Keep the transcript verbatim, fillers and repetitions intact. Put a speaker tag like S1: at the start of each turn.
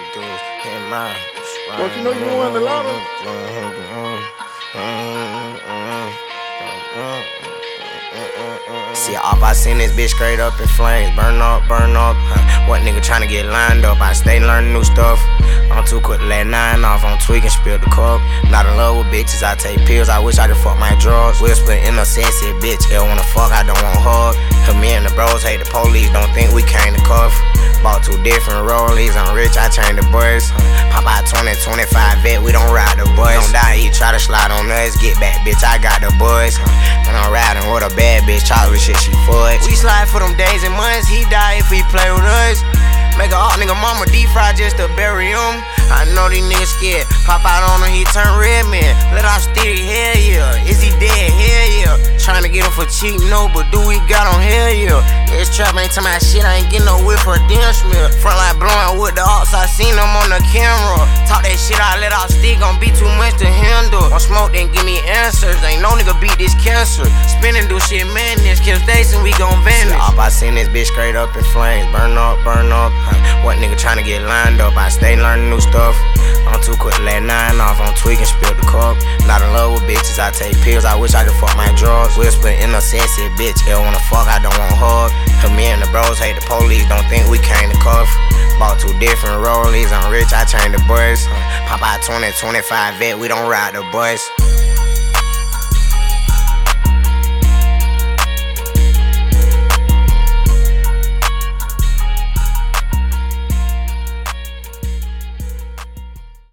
S1: dudes in my.
S2: Don't you know you won the lotto?
S1: See off, I seen this bitch straight up in flames. Burn up, burn up. Huh. What nigga tryna get lined up? I stay learning new stuff. I'm too quick to let nine off. I'm tweaking, spill the cup. Not in love with bitches, I take pills. I wish I could fuck my drugs. Whisper in a sexy bitch. Hell wanna fuck, I don't want hug. Cause me and the bros hate the police. Don't think we came to cuff. Bought two different rollies. I'm rich, I change the bus. Pop out twenty, twenty-five vet. We don't ride the bus. Don't die, he try to slide on us. Get back, bitch, I got the buzz. And I'm riding with a bad bitch. Chocolate shit, she fudge. We slide for them days and months. He die if he play with us. Make a hot nigga mama deep fry just to bury him. I know these niggas scared. Pop out on him, he turn red man. Let off steady, hell yeah. Is he dead? Hell yeah. Tryna get him for cheap, no, but do we got on? Hell yeah. This trap ain't to my shit, I ain't getting no whip for a damn smell. Front line blowing with the ops, I seen them on the camera. Talk that shit, I let off stick, gon' be too much to handle. On smoke, then give me answers. Ain't no nigga beat this cancer. Spinning do shit madness, Kim Station, we gon' vanish. Off, I seen this bitch straight up in flames. Burn up, burn up. What nigga tryna get lined up? I stay learning new stuff. I'm too quick to let nine off. I'm tweaking, spill the cup. Not in love with bitches, I take pills. I wish I could fuck my drugs. Whisper in a sexy bitch. Hell wanna fuck, I don't want hug. Cause me and the bros hate the police. Don't think we came to cuff. Bought two different rollies. I'm rich, I change the bus. Pop out twenty, twenty-five vet. We don't ride the bus.